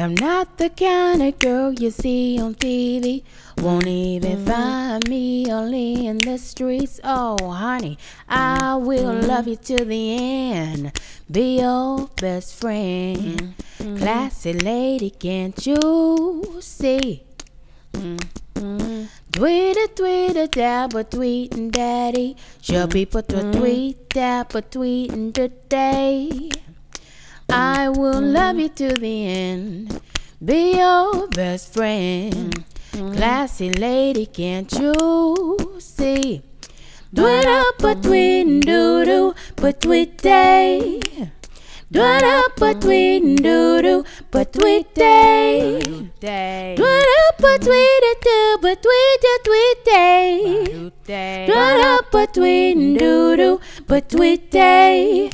I'm not the kind of girl you see on TV. Won't even find me only in the streets. Oh, honey, I will love you to the end. Be your best friend. Classy lady, can't you see? Tweet, dabba, tweetin' daddy. Show people to tweet, dabba, tweetin' today. I will love you to the end. Be your best friend. Classy lady, can't you see? Do it up, but tweet doo-doo, but tweet day. Do it up, but tweet doo-doo, but tweet day. Do it up, but tweet it too, but tweet day. Do it up, but tweet doo-doo, but tweet day.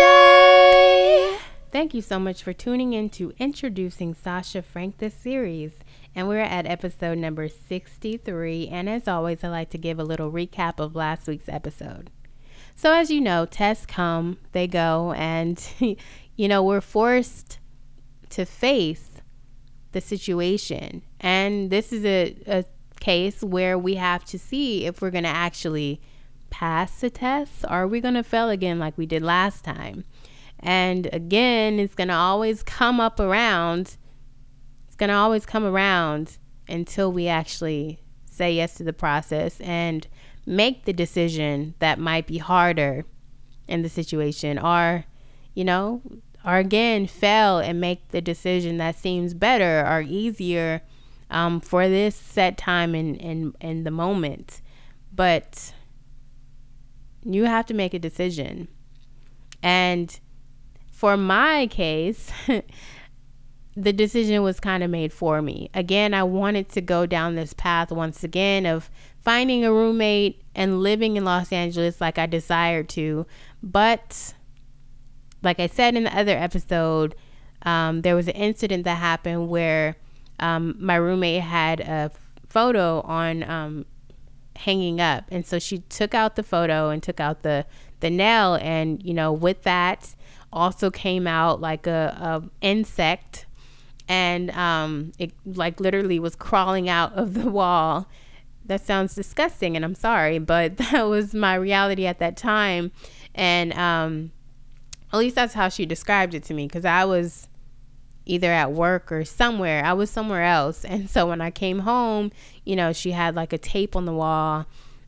Thank you so much for tuning in to Introducing Sasha Frank, this series. And we're at episode number 63. And as always, I like to give a little recap of last week's episode. So as you know, tests come, they go, and, we're forced to face the situation. And this is a case where we have to see if we're going to actually pass the test, or are we going to fail again like we did last time. And again, it's going to always come around. It's going to always come around until we actually say yes to the process and make the decision that might be harder in the situation, or again, fail and make the decision that seems better or easier for this set time in the moment. But you have to make a decision. And for my case, the decision was kind of made for me. Again, I wanted to go down this path once again of finding a roommate and living in Los Angeles like I desired to. But like I said in the other episode, there was an incident that happened where my roommate had a photo on hanging up. And so she took out the photo and took out the nail. And, with that also came out like a insect. And it like literally was crawling out of the wall. That sounds disgusting, and I'm sorry, but that was my reality at that time. And at least that's how she described it to me, because I was either at work or somewhere. I was somewhere else. And so when I came home, she had like a tape on the wall.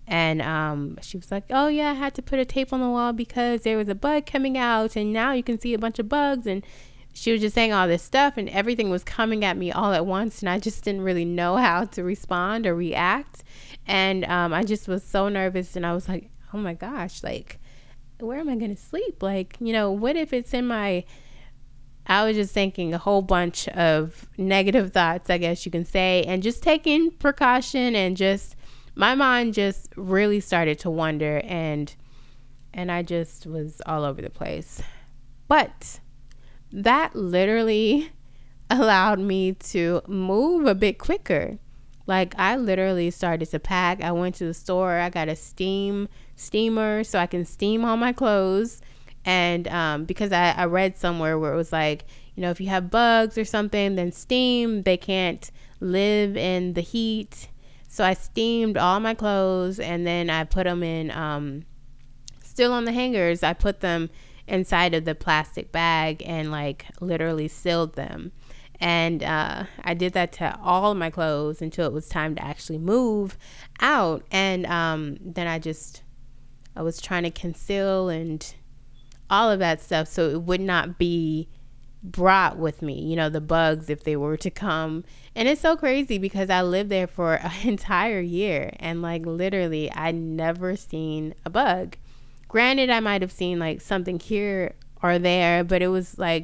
And she was like, oh, yeah, I had to put a tape on the wall because there was a bug coming out. And now you can see a bunch of bugs. And she was just saying all this stuff, and everything was coming at me all at once. And I just didn't really know how to respond or react. And I just was so nervous. And I was like, oh, my gosh, like, where am I going to sleep? Like, what if it's in my... I was just thinking a whole bunch of negative thoughts, I guess you can say, and just taking precaution, and just my mind just really started to wander, and I just was all over the place. But that literally allowed me to move a bit quicker. Like, I literally started to pack. I went to the store. I got a steamer so I can steam all my clothes. And because I read somewhere where it was like, if you have bugs or something, then steam. They can't live in the heat. So I steamed all my clothes, and then I put them in, still on the hangers. I put them inside of the plastic bag and like literally sealed them. And I did that to all of my clothes until it was time to actually move out. And then I was trying to conceal and all of that stuff so it would not be brought with me, the bugs, if they were to come. And it's so crazy because I lived there for an entire year, and like literally I never seen a bug. Granted, I might have seen like something here or there, but it was like,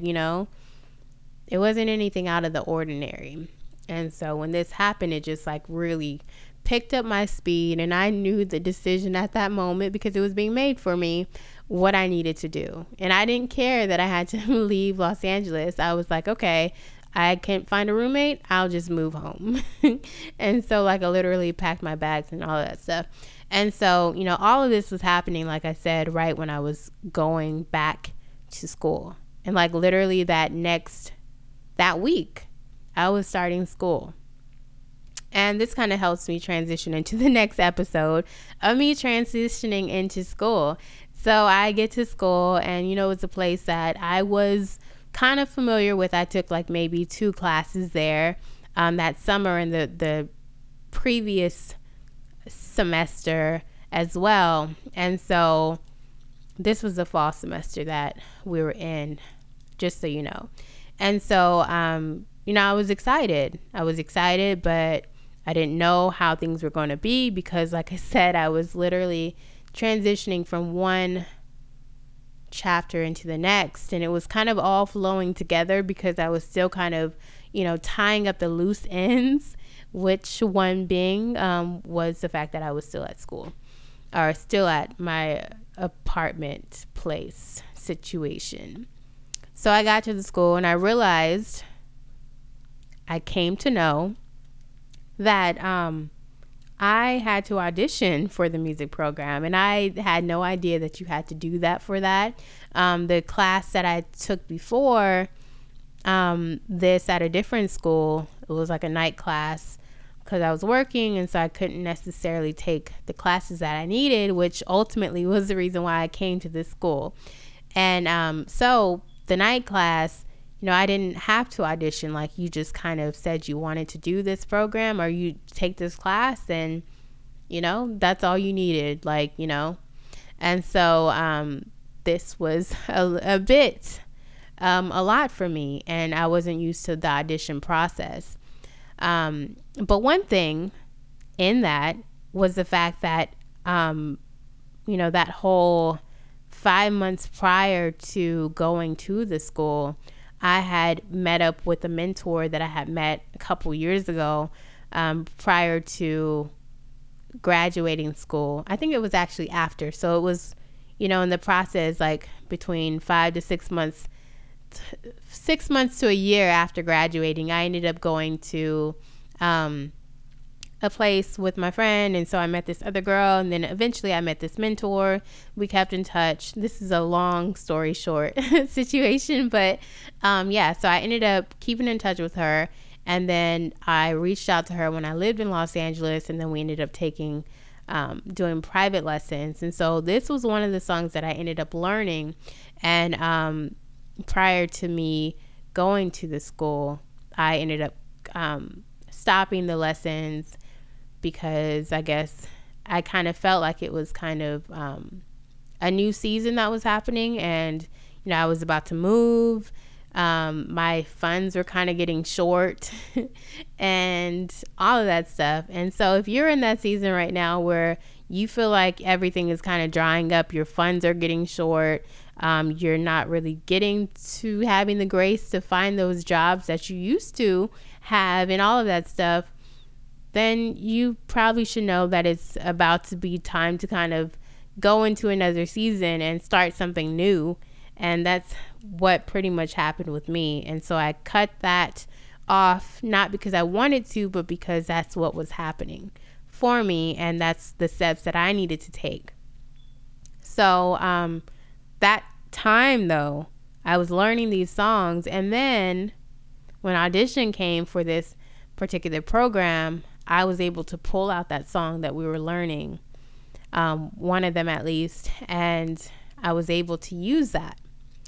it wasn't anything out of the ordinary. And so when this happened, it just like really picked up my speed, and I knew the decision at that moment, because it was being made for me, what I needed to do. And I didn't care that I had to leave Los Angeles. I was like, okay, I can't find a roommate, I'll just move home. And so like I literally packed my bags and all that stuff. And so, all of this was happening, like I said, right when I was going back to school. And like literally that week, I was starting school. And this kind of helps me transition into the next episode of me transitioning into school. So I get to school, and, it's a place that I was kind of familiar with. I took like maybe 2 classes there that summer and the previous semester as well. And so this was the fall semester that we were in, just so you know. And so, I was excited. But I didn't know how things were going to be because, like I said, I was literally transitioning from one chapter into the next, and it was kind of all flowing together because I was still kind of, tying up the loose ends, which one being was the fact that I was still at school, or still at my apartment place situation. So I got to the school, and I realized, I came to know that I had to audition for the music program, and I had no idea that you had to do that for that. The class that I took before this at a different school, it was like a night class because I was working, and so I couldn't necessarily take the classes that I needed, which ultimately was the reason why I came to this school. And so the night class, I didn't have to audition. Like, you just kind of said you wanted to do this program or you take this class, and, that's all you needed, And so this was a bit, a lot for me, and I wasn't used to the audition process. But one thing in that was the fact that, that whole 5 months prior to going to the school, I had met up with a mentor that I had met a couple years ago prior to graduating school. I think it was actually after. So it was, in the process, like between 5 to 6 months, 6 months to a year after graduating, I ended up going to a place with my friend. And so I met this other girl, and then eventually I met this mentor. We kept in touch. This is a long story short situation, but so I ended up keeping in touch with her, and then I reached out to her when I lived in Los Angeles, and then we ended up doing private lessons. And so this was one of the songs that I ended up learning, and prior to me going to the school, I ended up stopping the lessons because I guess I kind of felt like it was kind of a new season that was happening, and I was about to move. My funds were kind of getting short and all of that stuff. And so if you're in that season right now where you feel like everything is kind of drying up, your funds are getting short, you're not really getting to having the grace to find those jobs that you used to have and all of that stuff, then you probably should know that it's about to be time to kind of go into another season and start something new. And that's what pretty much happened with me. And so I cut that off, not because I wanted to, but because that's what was happening for me, and that's the steps that I needed to take. So that time, though, I was learning these songs, and then when audition came for this particular program, I was able to pull out that song that we were learning, one of them at least, and I was able to use that.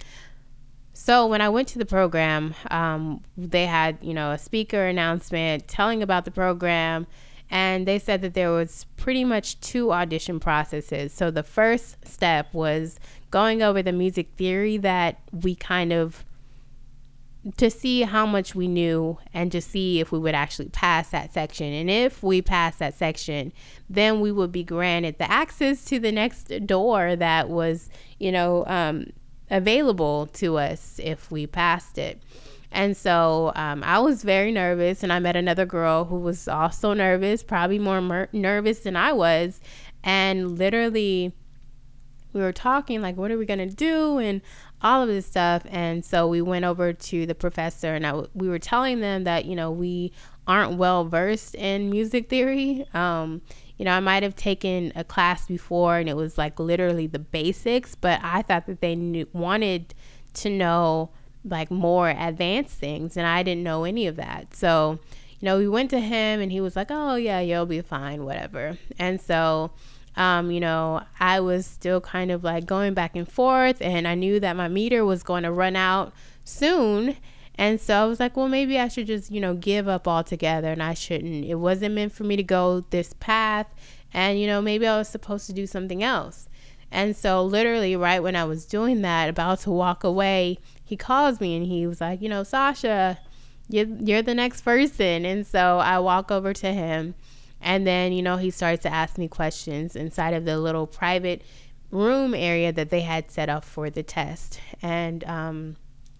So when I went to the program, they had, a speaker announcement telling about the program, and they said that there was pretty much 2 audition processes. So the first step was going over the music theory that we kind of, to see how much we knew and to see if we would actually pass that section. And if we pass that section, then we would be granted the access to the next door that was, available to us if we passed it. And so I was very nervous, and I met another girl who was also nervous, probably more nervous than I was. And literally we were talking like, what are we going to do? And all of this stuff. And so we went over to the professor, and we were telling them that, we aren't well versed in music theory. I might have taken a class before, and it was like literally the basics, but I thought that they wanted to know like more advanced things, and I didn't know any of that. So, we went to him and he was like, oh yeah, you'll be fine, whatever. And so, I was still kind of like going back and forth, and I knew that my meter was going to run out soon. And so I was like, well, maybe I should just, give up altogether, and I shouldn't. It wasn't meant for me to go this path. And, maybe I was supposed to do something else. And so literally right when I was doing that, about to walk away, he calls me and he was like, Sasha, you're the next person. And so I walk over to him, and then, he starts to ask me questions inside of the little private room area that they had set up for the test. And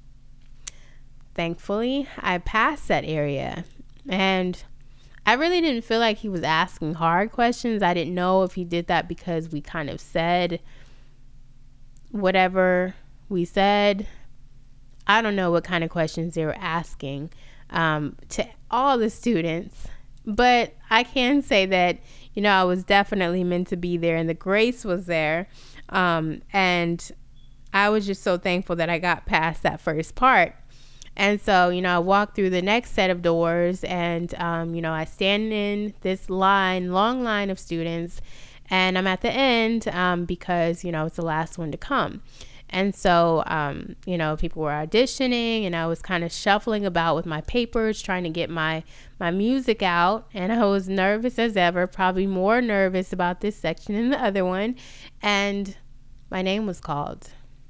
thankfully, I passed that area. And I really didn't feel like he was asking hard questions. I didn't know if he did that because we kind of said whatever we said. I don't know what kind of questions they were asking to all the students. But I can say that, I was definitely meant to be there, and the grace was there. And I was just so thankful that I got past that first part. And so, I walked through the next set of doors, and, I stand in this long line of students, and I'm at the end because, it's the last one to come. And so, people were auditioning, and I was kind of shuffling about with my papers, trying to get my music out. And I was nervous as ever, probably more nervous about this section than the other one. And my name was called.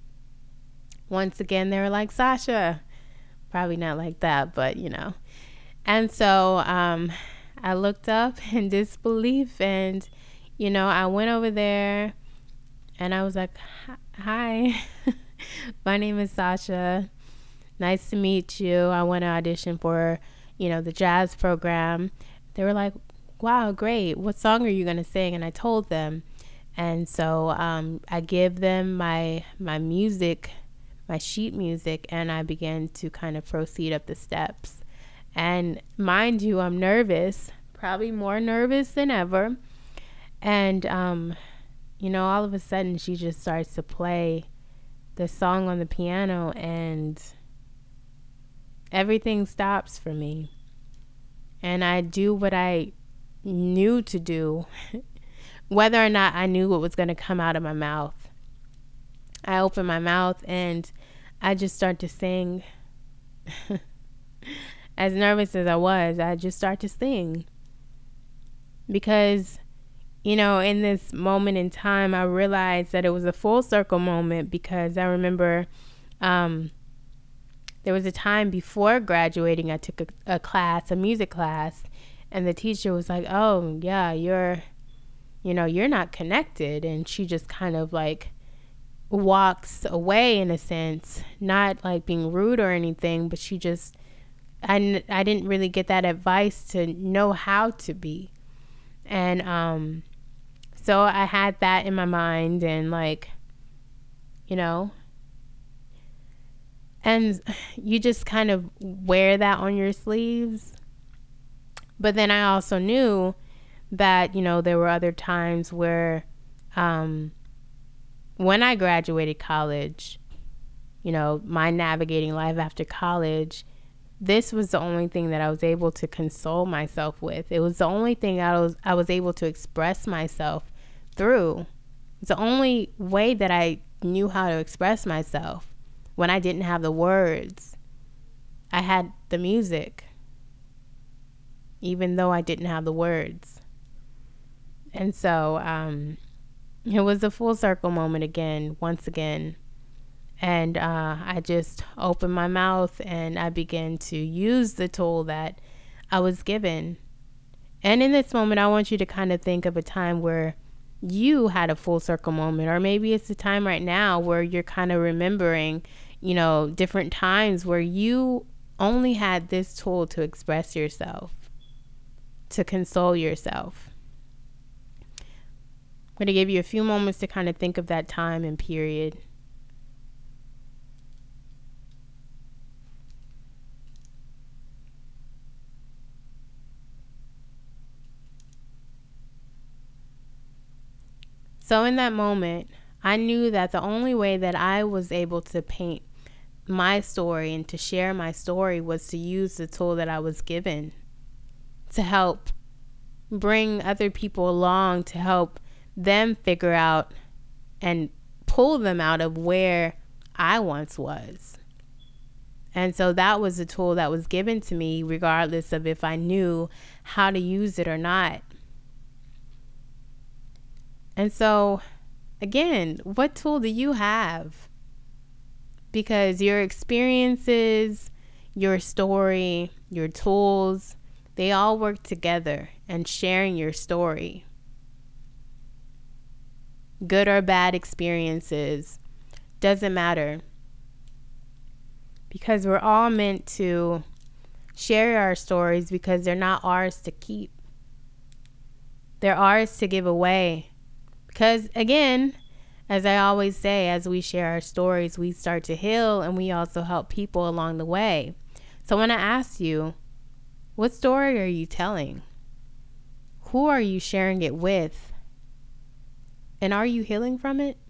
Once again, they were like, Sasha. Probably not like that, but And so I looked up in disbelief, and I went over there and I was like, hi, my name is Sasha, nice to meet you. I want to audition for the jazz program. They were like, wow, great, what song are you gonna sing? And I told them. And so I give them my music, my sheet music, and I began to kind of proceed up the steps. And mind you, I'm nervous, probably more nervous than ever. And, all of a sudden she just starts to play the song on the piano, and everything stops for me. And I do what I knew to do, whether or not I knew what was going to come out of my mouth. I open my mouth and I just start to sing. As nervous as I just start to sing. Because, in this moment in time, I realized that it was a full circle moment, because I remember there was a time before graduating, I took a music class, and the teacher was like, oh, yeah, you're not connected. And she just kind of like walks away, in a sense, not like being rude or anything, but she just, I didn't really get that advice to know how to be. And so I had that in my mind, and and you just kind of wear that on your sleeves. But then I also knew that there were other times where when I graduated college, my navigating life after college, this was the only thing that I was able to console myself with. It was the only thing I was able to express myself through. It's the only way that I knew how to express myself when I didn't have the words. I had the music, even though I didn't have the words. And so, it was a full circle moment once again. And I just opened my mouth and I began to use the tool that I was given. And in this moment, I want you to kind of think of a time where you had a full circle moment, or maybe it's the time right now where you're kind of remembering, different times where you only had this tool to express yourself, to console yourself. I'm going to give you a few moments to kind of think of that time and period. So in that moment, I knew that the only way that I was able to paint my story and to share my story was to use the tool that I was given to help bring other people along, to help them figure out and pull them out of where I once was. And so that was a tool that was given to me regardless of if I knew how to use it or not. And so, again, what tool do you have? Because your experiences, your story, your tools, they all work together and sharing your story. Good or bad experiences, doesn't matter. Because we're all meant to share our stories because they're not ours to keep. They're ours to give away. Because again, as I always say, as we share our stories, we start to heal and we also help people along the way. So I want to ask you, what story are you telling? Who are you sharing it with? And are you healing from it?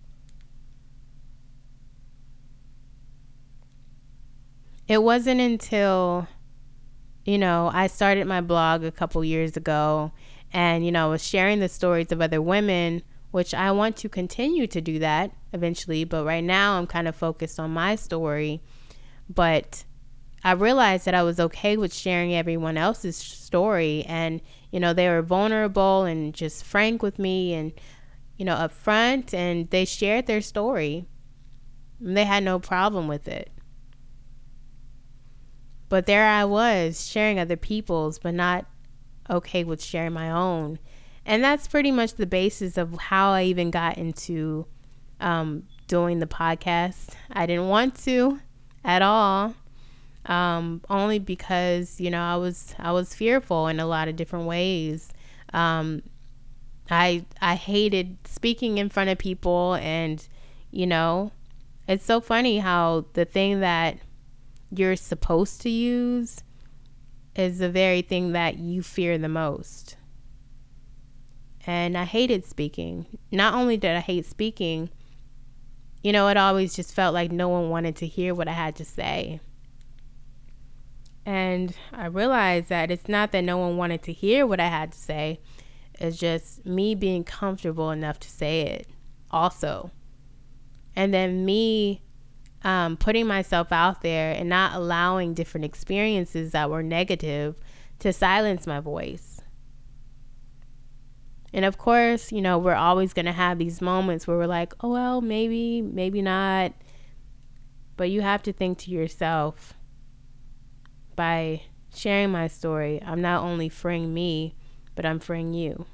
It wasn't until, I started my blog a couple years ago and, I was sharing the stories of other women, which I want to continue to do that eventually. But right now I'm kind of focused on my story. But I realized that I was okay with sharing everyone else's story. And, they were vulnerable and just frank with me and, upfront, and they shared their story. And they had no problem with it. But there I was sharing other people's, but not okay with sharing my own. And that's pretty much the basis of how I even got into doing the podcast. I didn't want to at all, only because, I was fearful in a lot of different ways. I hated speaking in front of people, and, it's so funny how the thing that you're supposed to use is the very thing that you fear the most. And I hated speaking. Not only did I hate speaking, it always just felt like no one wanted to hear what I had to say. And I realized that it's not that no one wanted to hear what I had to say. It's just me being comfortable enough to say it also. And then me putting myself out there and not allowing different experiences that were negative to silence my voice. And of course, we're always going to have these moments where we're like, oh, well, maybe not. But you have to think to yourself, by sharing my story, I'm not only freeing me, but I'm freeing you.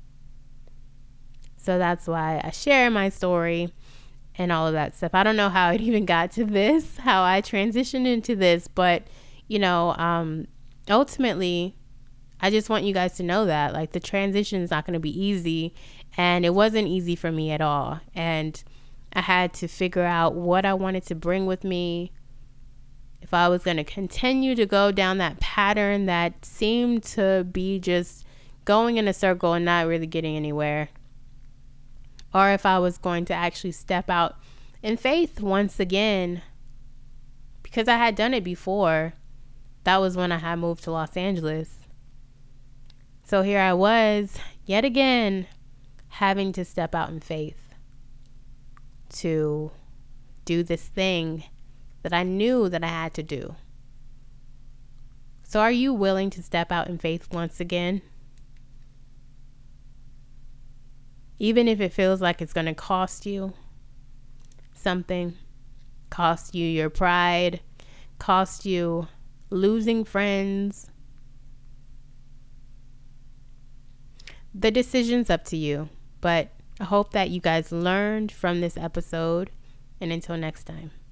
So that's why I share my story and all of that stuff. I don't know how it even got to this, how I transitioned into this, but, ultimately, I just want you guys to know that, like, the transition is not going to be easy, and it wasn't easy for me at all. And I had to figure out what I wanted to bring with me, if I was going to continue to go down that pattern that seemed to be just going in a circle and not really getting anywhere, or if I was going to actually step out in faith once again, because I had done it before. That was when I had moved to Los Angeles. So here I was, yet again, having to step out in faith to do this thing that I knew that I had to do. So are you willing to step out in faith once again? Even if it feels like it's going to cost you something, cost you your pride, cost you losing friends. The decision's up to you, but I hope that you guys learned from this episode, and until next time.